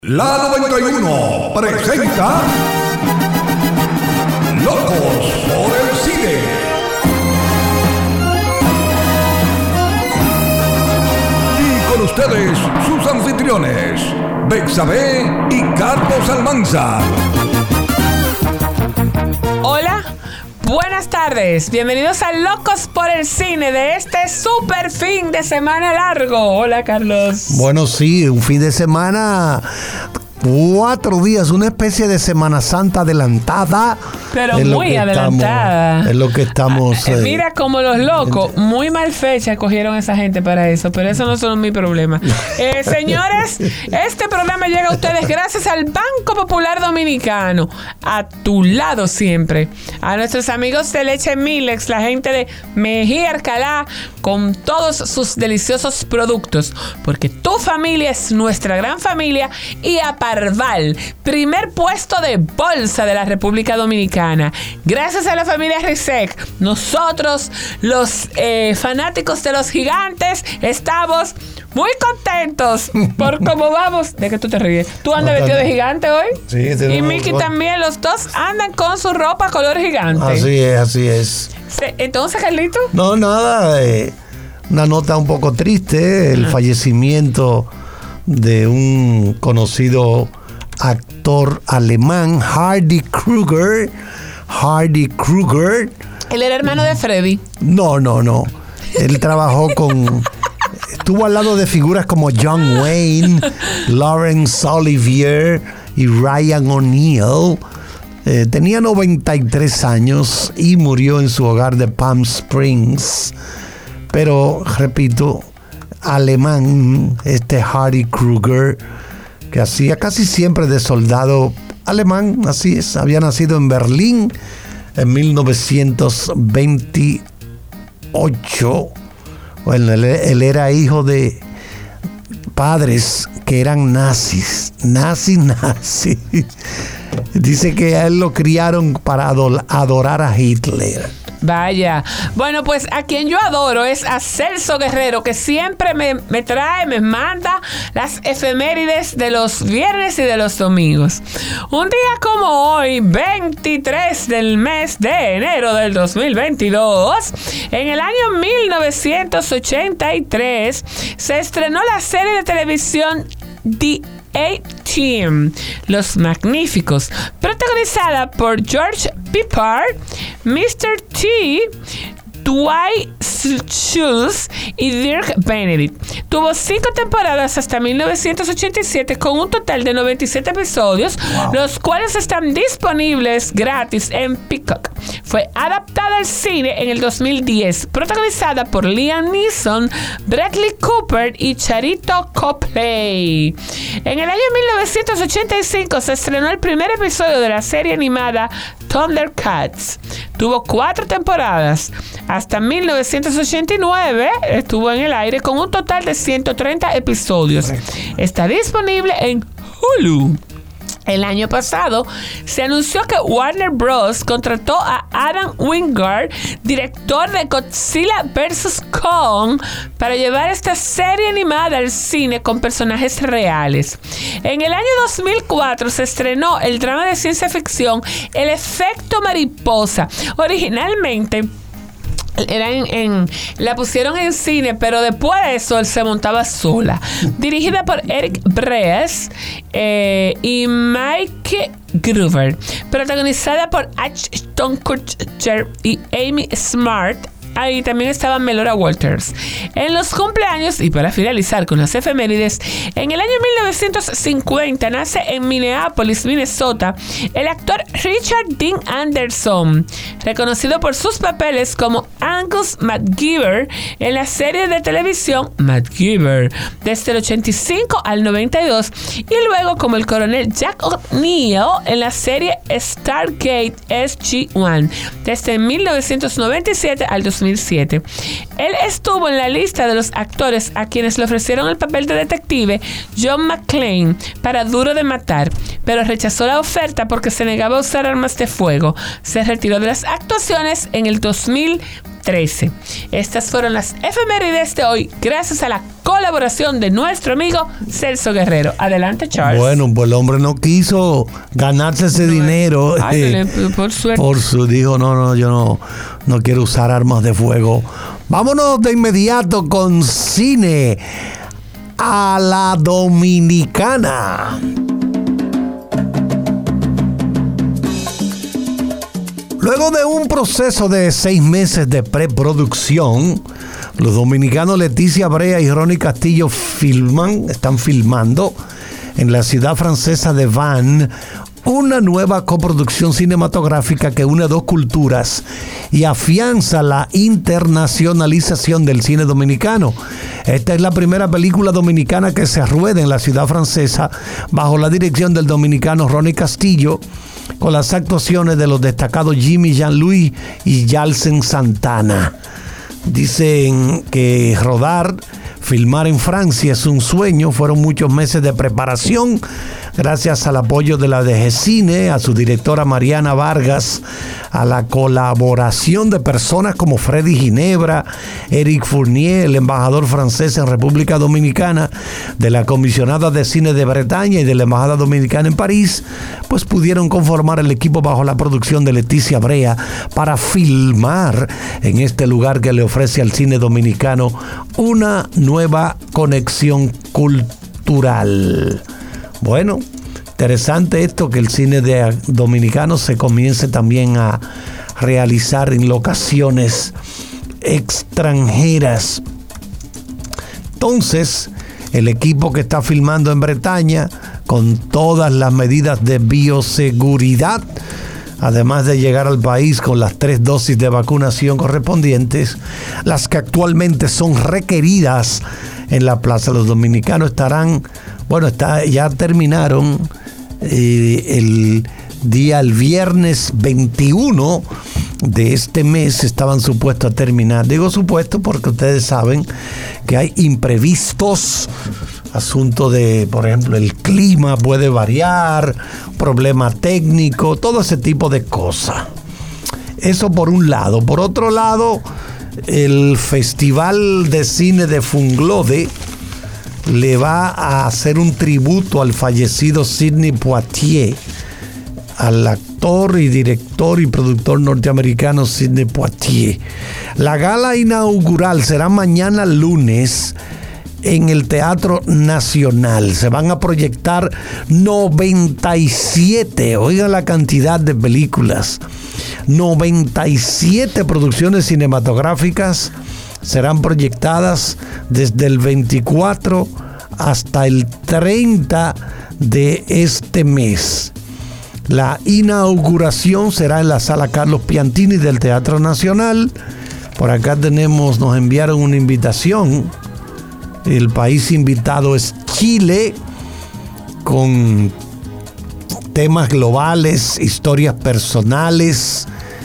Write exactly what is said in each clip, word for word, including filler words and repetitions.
La noventa y uno presenta Locos por el Cine. Y con ustedes, sus anfitriones, Bexabé y Carlos Almanza. Hola, buenas tardes. Bienvenidos a Locos por el Cine de este super fin de semana largo. Hola, Carlos. Bueno, sí, un fin de semana, cuatro días, una especie de Semana Santa adelantada. Pero muy adelantada. Estamos, es lo que estamos... Ah, eh, mira como los locos, muy mal fecha cogieron esa gente para eso, pero eso no son mi problema. Eh, señores, este programa llega a ustedes gracias al Banco Popular Dominicano, a tu lado siempre. A nuestros amigos de Leche Milex, la gente de Mejía Alcalá, con todos sus deliciosos productos, porque tu familia es nuestra gran familia. Y a Parval, primer puesto de bolsa de la República Dominicana. Gracias a la familia Risec, nosotros, los eh, fanáticos de los gigantes, estamos muy contentos por cómo vamos. ¿De qué tú te ríes? ¿Tú andas vestido de gigante hoy? Sí, y Mickey también, los dos andan con su ropa color gigante. Así es, así es. Entonces, Carlito. No, nada, eh, una nota un poco triste, el fallecimiento de un conocido actor alemán, Hardy Krüger. Hardy Krüger. Él era hermano de Freddy. No, no, no. Él trabajó con... Estuvo al lado de figuras como John Wayne, Laurence Olivier y Ryan O'Neal. Eh, tenía noventa y tres años y murió en su hogar de Palm Springs. Pero, repito, alemán, este Hardy Krüger, que hacía casi siempre de soldado alemán, así es, había nacido en Berlín en mil novecientos veintiocho. Bueno, él, él era hijo de padres que eran nazis, nazis, nazis. Dice que a él lo criaron para adorar a Hitler. Vaya. Bueno, pues a quien yo adoro es a Celso Guerrero, que siempre me, me trae, me manda las efemérides de los viernes y de los domingos. Un día como hoy, veintitrés del mes de enero del dos mil veintidós, en el año mil novecientos ochenta y tres, se estrenó la serie de televisión The A-Team, Los Magníficos, protagonizada por George Peppard, mister T, Dwight Schultz y Dirk Benedict. Tuvo cinco temporadas hasta mil novecientos ochenta y siete con un total de noventa y siete episodios, wow, los cuales están disponibles gratis en Peacock. Fue adaptada al cine en el dos mil diez, protagonizada por Liam Neeson, Bradley Cooper y Charito Copley. En el año mil novecientos ochenta y cinco se estrenó el primer episodio de la serie animada Thundercats. Tuvo cuatro temporadas. Hasta mil novecientos ochenta y nueve estuvo en el aire con un total de ciento treinta episodios. Está disponible en Hulu. El año pasado se anunció que Warner Bros. Contrató a Adam Wingard, director de Godzilla versus. Kong, para llevar esta serie animada al cine con personajes reales. En el año dos mil cuatro se estrenó el drama de ciencia ficción El Efecto Mariposa. Originalmente Era en, en, la pusieron en cine, pero después de eso él se montaba sola. Dirigida por Eric Bres eh, y Mike Groover. Protagonizada por Ashton Kutcher y Amy Smart. Ahí también estaba Melora Walters. En los cumpleaños, y para finalizar con las efemérides, en el año mil novecientos cincuenta nace en Minneapolis, Minnesota, el actor Richard Dean Anderson, reconocido por sus papeles como Angus MacGyver en la serie de televisión MacGyver desde el ochenta y cinco al noventa y dos, y luego como el coronel Jack O'Neill en la serie Stargate S G uno desde mil novecientos noventa y siete al dos mil siete. Él estuvo en la lista de los actores a quienes le ofrecieron el papel de detective John McClane para Duro de Matar, pero rechazó la oferta porque se negaba a usar armas de fuego. Se retiró de las actuaciones en el dos mil trece. Estas fueron las efemérides de hoy, gracias a la colaboración de nuestro amigo Celso Guerrero. Adelante, Charles. Bueno, pues el hombre no quiso ganarse ese No, dinero. ay, eh, por suerte. Por su dijo, no, no, yo no, no quiero usar armas de fuego. Vámonos de inmediato con cine a la dominicana. Luego de un proceso de seis meses de preproducción, los dominicanos Leticia Brea y Ronnie Castillo filman, están filmando en la ciudad francesa de Vannes una nueva coproducción cinematográfica que une dos culturas y afianza la internacionalización del cine dominicano. Esta es la primera película dominicana que se rueda en la ciudad francesa bajo la dirección del dominicano Ronnie Castillo, con las actuaciones de los destacados Jimmy Jean-Louis y Yalsen Santana. Dicen que rodar, filmar en Francia es un sueño. Fueron muchos meses de preparación, gracias al apoyo de la D G Cine, a su directora Mariana Vargas, a la colaboración de personas como Freddy Ginebra, Eric Fournier, el embajador francés en República Dominicana, de la comisionada de cine de Bretaña y de la embajada dominicana en París, pues pudieron conformar el equipo bajo la producción de Leticia Brea para filmar en este lugar que le ofrece al cine dominicano una nueva conexión cultural. Bueno, interesante esto, que el cine de dominicano se comience también a realizar en locaciones extranjeras. Entonces, el equipo que está filmando en Bretaña, con todas las medidas de bioseguridad, además de llegar al país con las tres dosis de vacunación correspondientes, las que actualmente son requeridas en la plaza. Los dominicanos estarán, bueno, está, ya terminaron eh, el día, el viernes veintiuno de este mes, estaban supuestos a terminar. Digo supuesto porque ustedes saben que hay imprevistos, asunto de, por ejemplo, el clima puede variar, problema técnico, todo ese tipo de cosas. Eso por un lado. Por otro lado, el Festival de Cine de Funglode le va a hacer un tributo al fallecido Sidney Poitier, al actor y director y productor norteamericano Sidney Poitier. La gala inaugural será mañana lunes en el Teatro Nacional. Se van a proyectar noventa y siete, oigan la cantidad de películas, noventa y siete producciones cinematográficas serán proyectadas desde el veinticuatro hasta el treinta de este mes. La inauguración será en la Sala Carlos Piantini del Teatro Nacional. Por acá tenemos, nos enviaron una invitación. El país invitado es Chile, con temas globales, historias personales.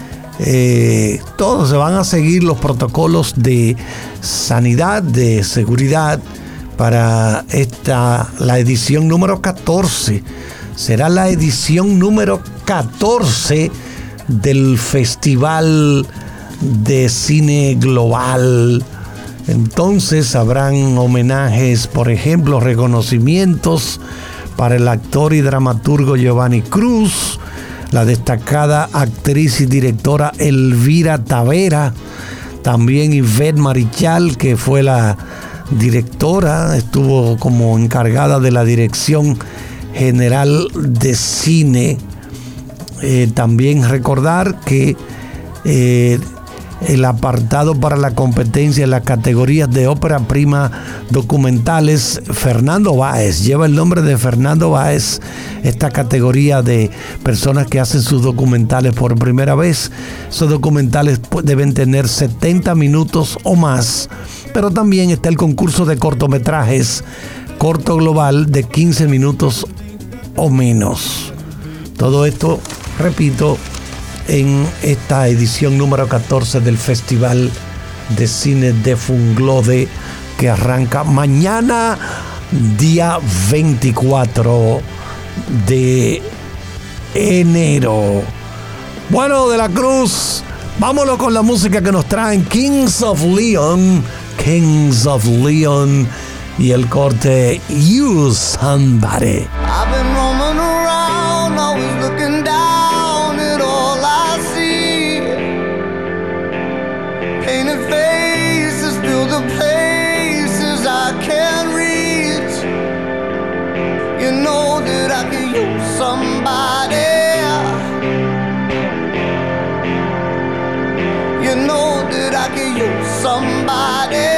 Eh, todos se van a seguir los protocolos de sanidad, de seguridad para esta, la edición número catorce. Será la edición número catorce del Festival de Cine Global. Entonces habrán homenajes, por ejemplo, reconocimientos para el actor y dramaturgo Giovanni Cruz, la destacada actriz y directora Elvira Tavera, también Ivette Marichal, que fue la directora, estuvo como encargada de la dirección general de cine. Eh, también recordar que eh, el apartado para la competencia en las categorías de ópera prima documentales, Fernando Báez, lleva el nombre de Fernando Báez, esta categoría de personas que hacen sus documentales por primera vez. Esos documentales deben tener setenta minutos o más, pero también está el concurso de cortometrajes, corto global de quince minutos o menos. Todo esto, repito, en esta edición número catorce del Festival de Cine de Funglode, que arranca mañana, día veinticuatro de enero. Bueno, de la Cruz, Vámonos con la música que nos traen Kings of Leon. Kings of Leon. Y el corte You Somebody. I've been roaming around, always looking down at all I see. Painted faces fill the places I can't reach. You know that I could use somebody. You know that I could use somebody.